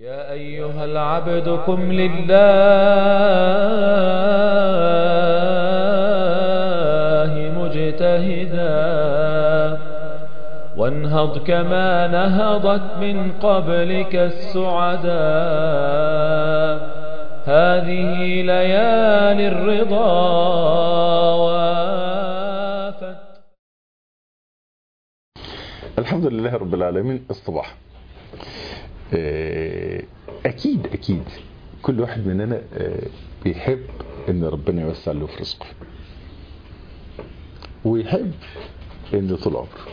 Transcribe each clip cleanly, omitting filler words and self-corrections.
يا أيها العبد قم لله مجتهدا وانهض كما نهضت من قبلك السعدا. هذه ليالي الرضا وافت. الحمد لله رب العالمين. الصباح أكيد كل واحد مننا بيحب إن ربنا يوسع له في رزقه، ويحب إنه طول عمره.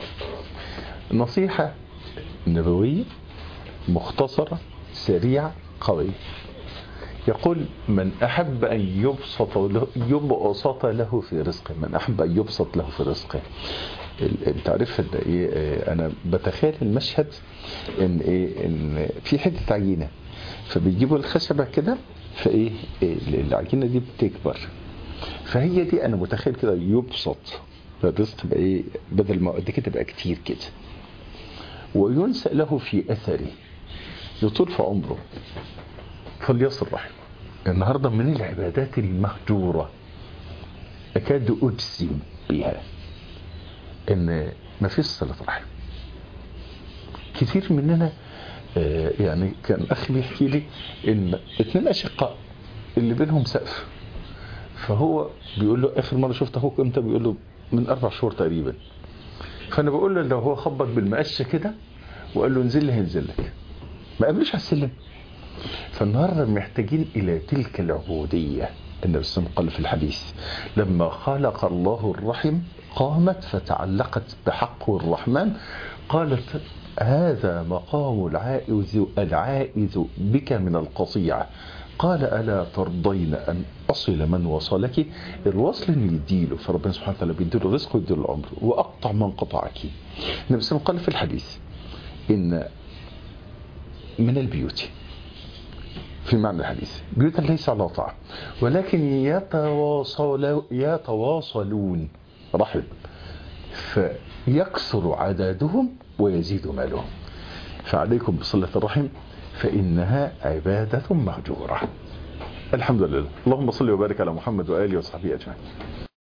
نصيحة نبوية مختصرة سريعة قوية، يقول: من أحب أن يبسط له في رزقه، من أحب أن يبسط له في رزقه. انت عارف ان انا بتخيل المشهد ان في حته عجينه، فبيجيبوا الخشبه كده، فايه العجينه دي بتكبر، فهي دي انا متخيل كده يبسط الرزق بقى بدل ما قد كده تبقى كتير كده، وينسأ له في اثره، يطول في عمره، فليصل رحمه. النهارده من العبادات المهجوره اكاد اجزم بها ان ما فيش صلة رحم. كتير مننا يعني كان اخي بيحكي لي ان 2 اشقاء اللي بينهم سقف، فهو بيقول له: اخر مرة شفت اخوك امتى؟ بيقول له: من 4 شهور تقريبا. فانا بقول له: لو هو خبط بالمقشه كده وقال له انزل لي هينزل لك، ما قابلوش على السلم. فالنهارده محتاجين الى تلك العبودية. النبي صلى الله عليه وسلم قال في الحديث: لما خلق الله الرحم قامت فتعلقت بحقه الرحمن، قالت: هذا مقام العائذ بك من القطيعة. قال: ألا ترضين أن أصل من وصلك؟ الوصل اللي يديله، فربنا سبحانه وتعالى بيديله رزقه ويديله العمر، وأقطع من قطعك. النبي صلى الله عليه وسلم قال في الحديث: إن من البيوت، في معنى الحديث، بيوتا ليس على طاعة ولكن يتواصلون رحم، فيكثر عددهم ويزيد مالهم. فعليكم بصلة الرحم فإنها عبادة مهجورة. الحمد لله. اللهم صل وبارك على محمد وآله وصحبه أجمعين.